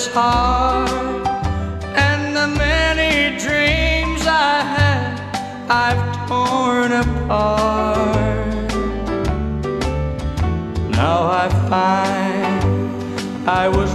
this heart, and the many dreams I had I've torn apart. Now I find I was